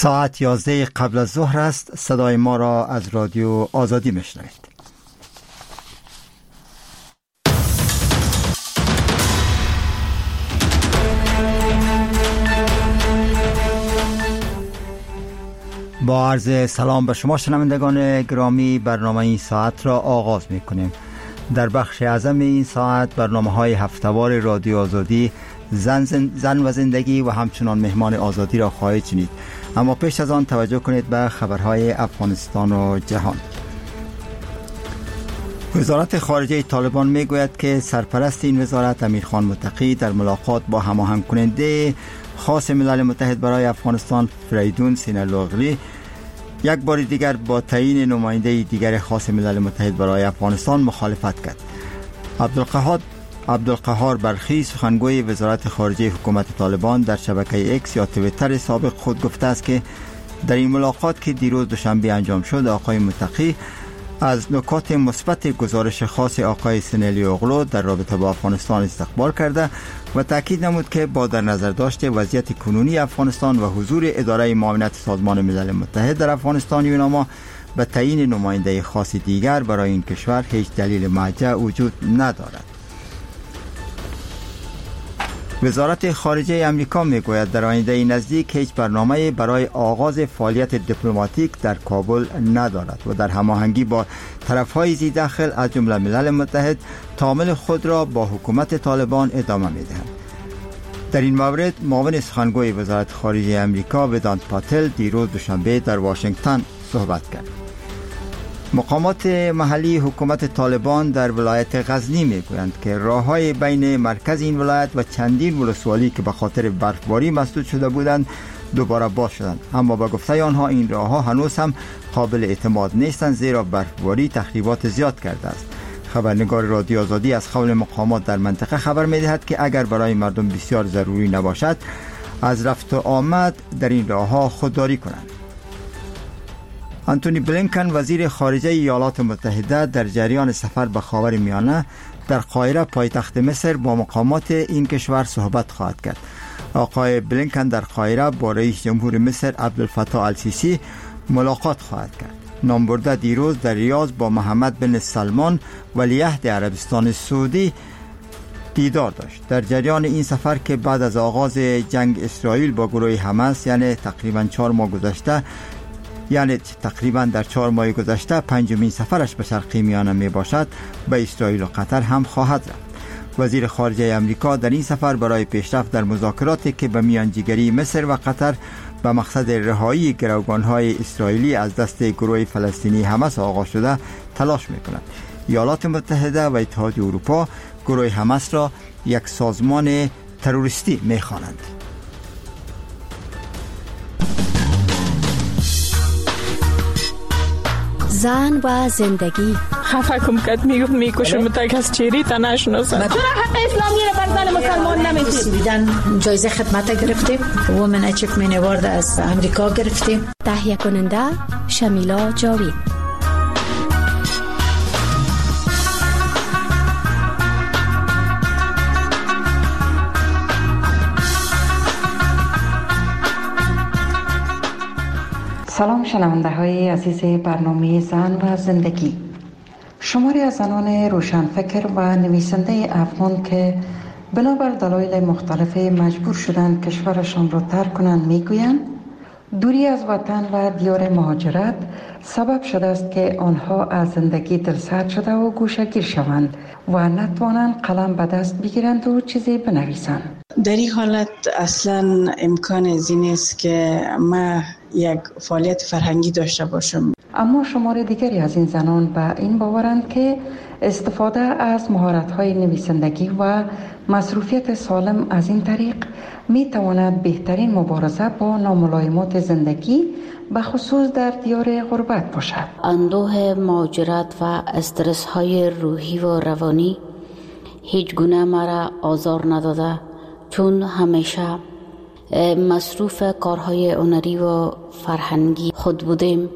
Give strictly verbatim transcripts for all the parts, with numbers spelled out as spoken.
ساعت یازده قبل از ظهر است. صدای ما را از رادیو آزادی میشنوید. با عرض سلام به شما شنوندگان گرامی، برنامه این ساعت را آغاز می کنیم. در بخش اعظم این ساعت برنامه های هفته‌وار رادیو آزادی، زن, زن, زن و زندگی و همچنان مهمان آزادی را خواهید شنید. اما پیش از آن توجه کنید به خبرهای افغانستان و جهان. وزارت خارجه طالبان می گوید که سرپرست این وزارت امیرخان متقی در ملاقات با هماهنگ کننده خاص ملل متحد برای افغانستان فریدون سینالوغلی یک بار دیگر با تعیین نماینده دیگر خاص ملل متحد برای افغانستان مخالفت کرد. عبدالقهار عبدالقهار برخی، سخنگوی وزارت خارجه حکومت طالبان، در شبکه اکس یا توییتر سابق خود گفته است که در این ملاقات که دیروز دوشنبه انجام شد، آقای متقی از نکات مثبت گزارش خاص آقای سینالوغلو در رابطه با افغانستان استقبال کرده و تاکید نمود که با در نظر داشت وضعیت کنونی افغانستان و حضور اداره معاونت سازمان ملل متحد در افغانستان یوناما به تعیین نماینده خاص دیگر برای این کشور هیچ دلیل مرجع وجود ندارد. وزارت خارجه امریکا میگوید در آینده نزدیک هیچ برنامه برای آغاز فعالیت دیپلماتیک در کابل ندارد و در هماهنگی با طرف‌های ذی دخل از جمله ملل متحد تعامل خود را با حکومت طالبان ادامه می‌دهد. در این مورد معاون سخنگوی وزارت خارجه امریکا ودانت پاتل دیروز دوشنبه در واشنگتن صحبت کرد. مقامات محلی حکومت طالبان در ولایت غزنی میگویند که راه‌های بین مرکز این ولایت و چندین ولسوالی که به خاطر برفباری مسدود شده بودند دوباره باز شدند، اما با گفته آنها این راه‌ها هنوز هم قابل اعتماد نیستند زیرا برفباری تخریبات زیاد کرده است. خبرنگار رادیو آزادی از قول مقامات در منطقه خبر می‌دهد که اگر برای مردم بسیار ضروری نباشد از رفت و آمد در این راه‌ها خودداری کنند. آنتونی بلینکن وزیر خارجه ایالات متحده در جریان سفر به خاورمیانه در قاهره پایتخت مصر با مقامات این کشور صحبت خواهد کرد. آقای بلینکن در قاهره با رئیس جمهور مصر عبدالفتاح السیسی ملاقات خواهد کرد. نامبرده دیروز در ریاض با محمد بن سلمان ولیعهد عربستان سعودی دیدار داشت. در جریان این سفر که بعد از آغاز جنگ اسرائیل با گروه حماس یعنی تقریباً چهار ماه گذشته یعنی تقریباً در چهار ماه گذشته پنجمین سفرش به شرق میانه می باشد، به اسرائیل و قطر هم خواهد رفت. وزیر خارجه امریکا در این سفر برای پیشرفت در مذاکراتی که به میانجیگری مصر و قطر به مقصد رهایی گروگان‌های اسرائیلی از دست گروه فلسطینی حماس آغاز شده تلاش می‌کند. ایالات متحده و اتحادیه اروپا گروه حماس را یک سازمان تروریستی می‌خوانند. زن و زندگی. خفه کم کت میگفت میکشم متک از چیری تا نشناسم. چرا حق اسلامی رو بر زن مسلمان نمیدید؟ بیدن جایزه خدمت گرفتیم، وومن اچیومنت اوارد از امریکا گرفتیم. تهیه کننده شمیلا جاوید. سلام شنونده های عزیز برنامه زن و زندگی. شماری از زنان روشنفکر و نویسنده افغان که بنابر دلایل مختلف مجبور شدند کشورشان را ترک کنند میگویند دوری از وطن و دیار مهاجرت سبب شده است که آنها از زندگی دلسرد شده و گوشه‌گیر شوند و نتوانند قلم به دست بگیرند و چیزی بنویسند. در این حالت اصلا امکان از این است که ما یک فعالیت فرهنگی داشته باشم. اما شمار دیگری از این زنان به این باورند که استفاده از مهارت‌های نویسندگی و مصروفیت سالم از این طریق می تواند بهترین مبارزه با ناملایمات زندگی به خصوص در دیار غربت باشد. اندوه مهاجرت و استرس های روحی و روانی هیچ گونه مرا آزار نداده، چون همیشه مصروف کارهای هنری و فرهنگی خود بودیم.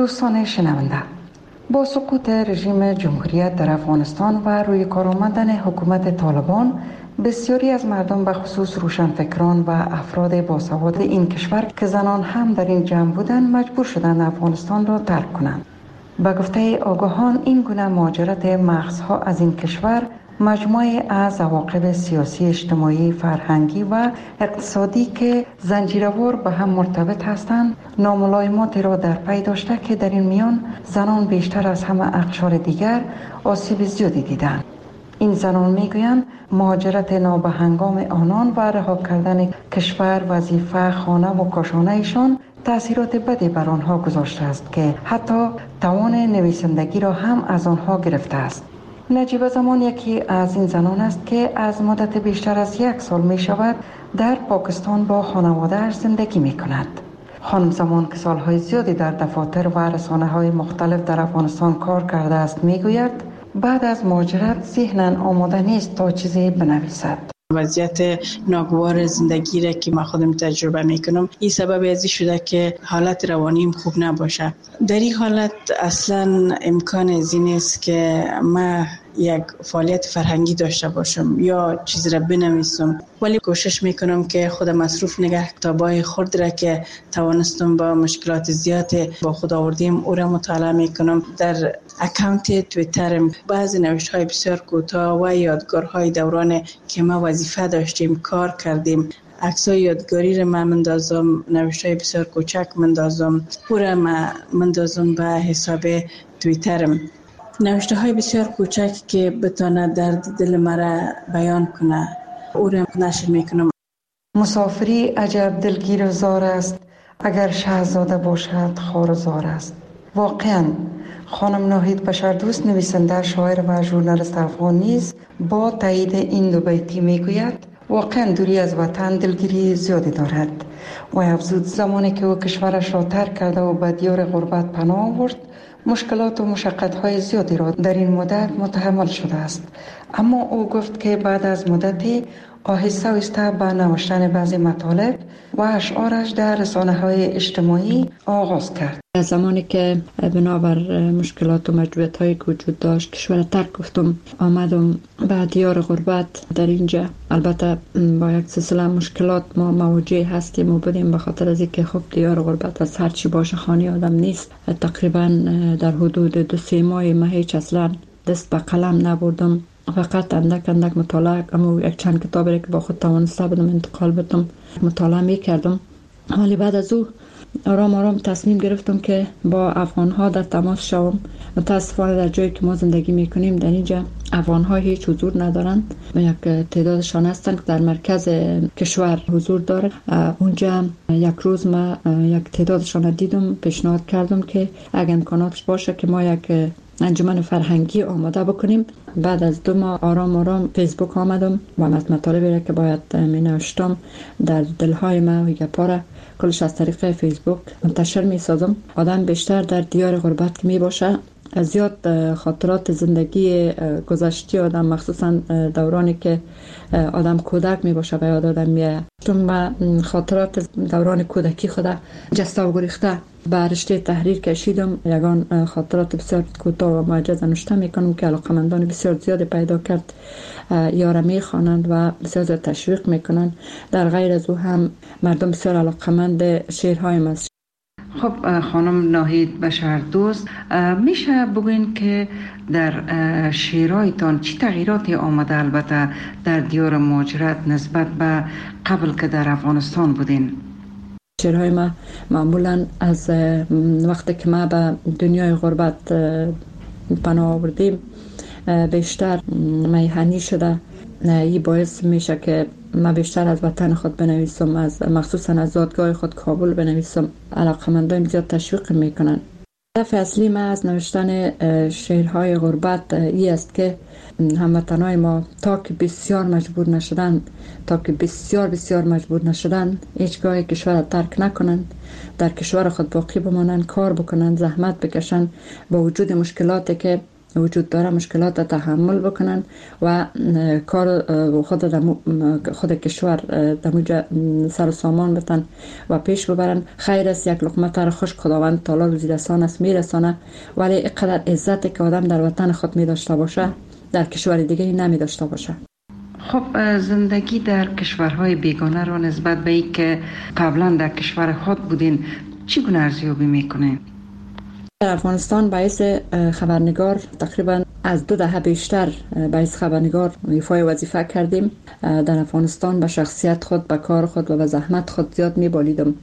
دوستان شنونده، با سقوط رژیم جمهوریت در افغانستان و روی کار آمدن حکومت طالبان، بسیاری از مردم به خصوص روشنفکران و افراد باسواد این کشور که زنان هم در این جمع بودند مجبور شدند افغانستان را ترک کنند. به گفته آگاهان این گونه مهاجرت مغزها از این کشور مجموعه از عواقب سیاسی، اجتماعی، فرهنگی و اقتصادی که زنجیروار به هم مرتبط هستند ناملایماتی را در پی داشته که در این میان زنان بیشتر از همه اقشار دیگر آسیب زیادی دیدند. این زنان میگویند مهاجرت نابهنگام آنان و رها کردن کشور، وظیفه، خانه و کاشانه ایشان تأثیرات بدی بر آنها گذاشته است که حتی توان نویسندگی را هم از آنها گرفته است. نجیب زمان یکی از این زنان است که از مدت بیشتر از یک سال می شود در پاکستان با خانواده‌اش زندگی می کند. خانم زمان که سالهای زیادی در دفاتر و رسانه های مختلف در افغانستان کار کرده است می گوید بعد از مهاجرت ذهناً آماده نیست تا چیزی بنویسد. وضعیت ناگوار زندگی را که ما خودم تجربه میکنم این سبب ازی شده که حالت روانیم خوب نباشه. در این حالت اصلا امکان ازی نیست که ما یک فعالیت فرهنگی داشته باشم یا چیز را بنویسم، ولی کوشش میکنم که خود مصروف نگه کتابای خود را که توانستم با مشکلات زیاد با خود آوردیم او را مطالعه میکنم. در اکانت توییترم بعضی نوشتهای بسیار کوتاه و یادگارهای دوران که ما وظیفه داشتیم کار کردیم، عکسای یادگاری را من مندازم، نوشتهای بسیار کوچک مندازم، او را من مندازم به حساب توییترم. نوشته های بسیار کوچک که بتونه درد دل مرا بیان کنه او را نشر میکنم. مسافری عجب دلگیر و زار است، اگر شهزاده باشد خوار و زار است. واقعا خانم ناهید بشردوست، نویسنده، شاعر و ژورنالیست افغان نیز با تایید این دو بیتی میگوید واقعا دوری از وطن دلگیری زیادی دارد و افزود زمانی که او کشورش را ترک کرده و به دیار غربت پناه آورد مشکلات و مشقت‌های زیادی را در این مدت متحمل شده است، اما او گفت که بعد از مدتی آهسته آهسته به نوشتن بعضی مطالب و اشعارش در رسانه‌های اجتماعی آغاز کرد. از زمانی که بنابر مشکلات و مجبوریت‌هایی که وجود داشت کشور ترک گفتم آمدم به دیار غربت. در اینجا البته با یک سلسله مشکلات ما مواجه هستیم و بودیم به خاطر از اینکه خب دیار غربت از هر چی باشه خانه آدم نیست. تقریبا در حدود دو سه ماه ما هیچ اصلا دست به قلم نبردم، فقط اندک اندک مطالعه، اما یک چند کتابی که با خود توانسته بودم انتقال بدم مطالعه میکردم. ولی بعد از او آرام آرام تصمیم گرفتم که با افغان‌ها در تماس شوم. متاسفانه در جایی که ما زندگی میکنیم در اینجا افغان‌ها هیچ حضور ندارند و یک تعدادشان هستند که در مرکز کشور حضور دارند. اونجا یک روز ما یک تعدادشان دیدم، پیشنهاد کردم که اگر امکاناتش باشه که ما یک انجمن فرهنگی آماده بکنیم. بعد از دو ماه آرام آرام فیسبوک آمدم و مطالبی را که باید می نوشتم در دلهای ما و گپا را کلش از طریق فیسبوک منتشر می سازم. آدم بیشتر در دیار غربت که می باشه زیاد خاطرات زندگی گذشته آدم، مخصوصا دورانی که آدم کودک می باشه و یاد آدم میاد. چون من خاطرات دوران کودکی خدا جسته و گریخته به رشته تحریر کشیدم. یگان خاطرات بسیار کوتاه و معجز نوشته میکنم که علاقمندان بسیار زیاد پیدا کرد، یارا میخوانند و بسیار زیاد تشویق میکنند. در غیر از او هم مردم بسیار علاقمند شعرهای من. خب خانم ناهید بشردوست، میشه بگوین که در شعرهایتان چی تغییراتی آمده البته در دیار مهاجرت نسبت به قبل که در افغانستان بودین؟ شعرهای ما معمولا از وقتی که ما به دنیای غربت پناه آوردیم بیشتر میهنی شده. این باعث میشه که ما بیشتر از وطن خود بنویسم، از مخصوصا از زادگاه خود کابل بنویسم. علاقمندان زیاد تشویق میکنن. هدف اصلی ما از نوشتن شعرهای غربت این است که هموطنای ما تا که بسیار مجبور نشدن تا که بسیار بسیار مجبور نشدن هیچگاه کشور ترک نکنند، در کشور خود باقی بمانند، کار بکنند، زحمت بکشند با وجود مشکلاتی که وجود داره مشکلات را تحمل بکنن و کار خود خود کشور دموجه سر و سامان بتن و پیش ببرن. خیر است یک لقمه تر خوش خداوند تعالی روزی رسان است میرسانه، ولی اینقدر عزتی که آدم در وطن خود می داشته باشه در کشور دیگه نمی داشته باشه. خب زندگی در کشورهای بیگانه را نسبت به این که قبلا در کشور خود بودین چگونه ارزیابی میکنین؟ در افغانستان باعث خبرنگار تقریبا از دو دهه بیشتر باعث خبرنگار ایفای وظیفه کردیم. در افغانستان به شخصیت خود، به کار خود و به زحمت خود زیاد میبالیدم.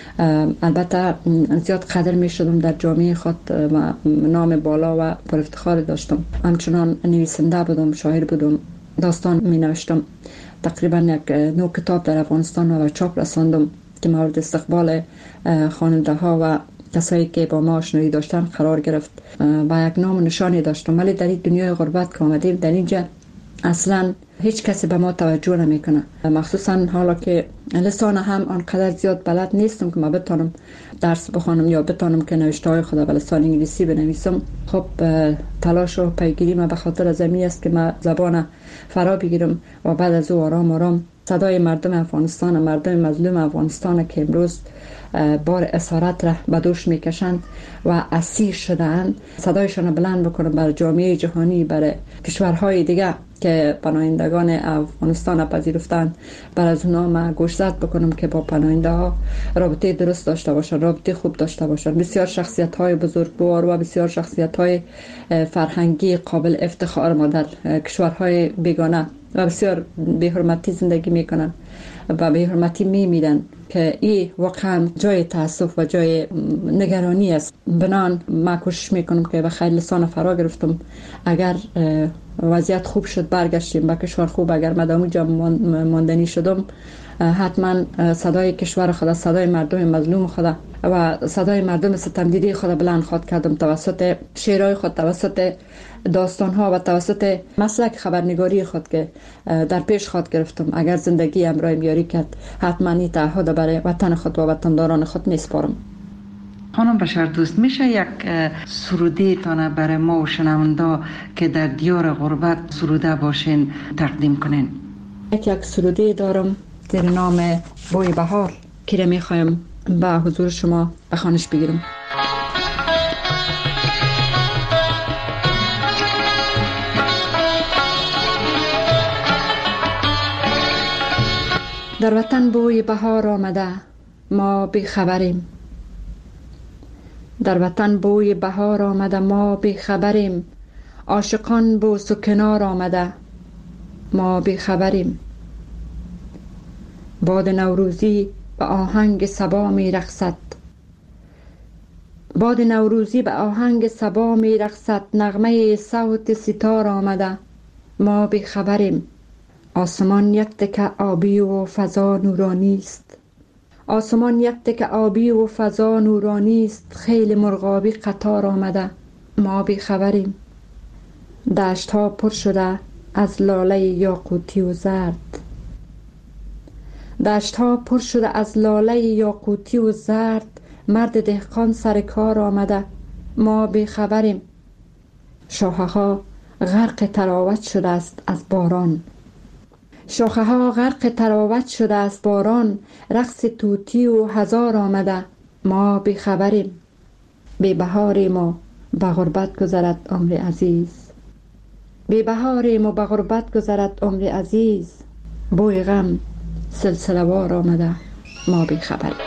البته زیاد قدر میشدم در جامعه خود و نام بالا و پر افتخار داشتم. همچنان نویسنده بودم، شاعر بودم، داستان می نوشتم. تقریبا یک نو کتاب در افغانستان و چاپ رساندم که مورد استقبال خواننده ها و کسایی که با ما آشنایی داشتن قرار گرفت و یک نام و نشانی داشتم. ولی در این دنیای غربت که آمدیم در اینجا اصلا هیچ کسی به ما توجه نمیکنه، مخصوصا حالا که لسان هم آنقدر زیاد بلد نیستم که ما بتونم درس بخوانم یا بتونم که نوشته های خدا به لسان انگلیسی بنویسم. خب تلاش و پیگیری ما به خاطر زمین است که ما زبان فرا بگیرم و بعد از او آرام آرام صدای مردم افغانستان، مردم مظلوم افغانستان که امروز بار اسارت را به دوش میکشند و اسیر شدند، صدایشان بلند بکنم بر جامعه جهانی، بر کشورهای دیگه که پناهندگان افغانستان پذیرفتند، بر از اونا ما گوشزد بکنم که با پناهنده ها رابطه درست داشته باشند، رابطه خوب داشته باشند. بسیار شخصیت های بزرگوار و بسیار شخصیت های فرهنگی قابل افتخار ما در کشورهای بیگانه و بسیار به حرمتی زندگی میکنن و به حرمتی میمیرن که این واقعا جای تاسف و جای نگرانی است. بنان ما کوشش میکنم که به خیر لسان فرا گرفتم. اگر وضعیت خوب شد برگشتیم به کشور خوب، اگر مدام جا ماندنی شدم حتما صدای کشور خدا، صدای مردم مظلوم خدا و صدای مردم ستمدیده خدا بلند خواد کردم توسط شعرهای خود، توسط داستانها و توسط مسلک خبرنگاری خود که در پیش خود گرفتم. اگر زندگی امرای میاری کرد حتما این تعهد برای وطن خود و وطنداران خود میسپارم. خانم بشر دوست، میشه یک سروده تانه برای ما و شنونده که در دیار غربت سروده باشین تقدیم کنین؟ یک یک سروده دارم زیر نام بوی بهار که را میخوایم به حضور شما بخوانش بگیرم. در وطن بوی بهار آمده ما بی خبریم، در وطن بوی بهار آمده ما بی خبریم، عاشقان بوس و کنار آمده ما بی خبریم. باد نوروزی به آهنگ صبا می رقصد، باد نوروزی به آهنگ صبا می رقصد، نغمه صوت ستار آمده ما بی خبریم. آسمان یک تکه آبی و فضا نورانی است، آسمان یک تکه آبی و فضا نورانی است، خیل مرغابی قطار آمده ما بی خبریم. دشت ها پر شده از لاله یاقوتی و زرد، دشت ها پر شده از لاله یاقوتی و زرد، مرد دهقان سر کار آمده ما بی خبریم. شاخه ها غرق تراوت شده است از باران، شاخه ها غرق تراوت شده است باران، رقص توتی و هزار آمده ما بی خبریم. بی بهاریم و به غربت گذرد عمر عزیز، بی بهاریم و به غربت گذرد عمر عزیز، بوی غم سلسله وار آمده ما بی خبریم.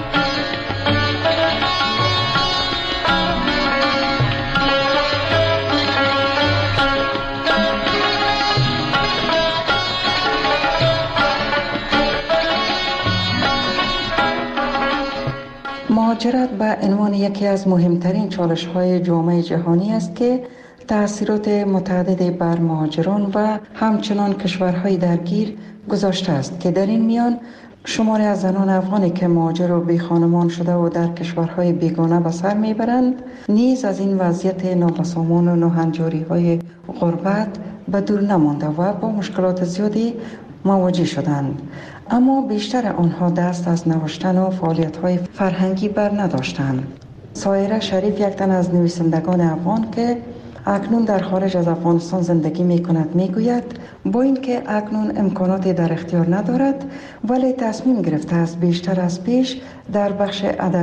مهاجرت به عنوان یکی از مهمترین چالش‌های جامعه جهانی است که تأثیرات متعددی بر مهاجران و همچنان کشورهای درگیر گذاشته است که در این میان شماری از زنان افغانی که مهاجر و بی خانمان شده و در کشورهای بیگانه به سر میبرند نیز از این وضعیت نابسامان و ناهنجاری‌های غربت به دور نمانده و با مشکلات زیادی مواجه شدند. اما بیشتر آنها دست از نوشتن و فعالیت‌های فرهنگی بر نداشتند. سایره شریف یک تن از نویسندگان افغان که اکنون در خارج از افغانستان زندگی می کند. می گوید با اینکه اکنون امکاناتی در اختیار ندارد ولی تصمیم گرفته است بیشتر از پیش در بخش ادبی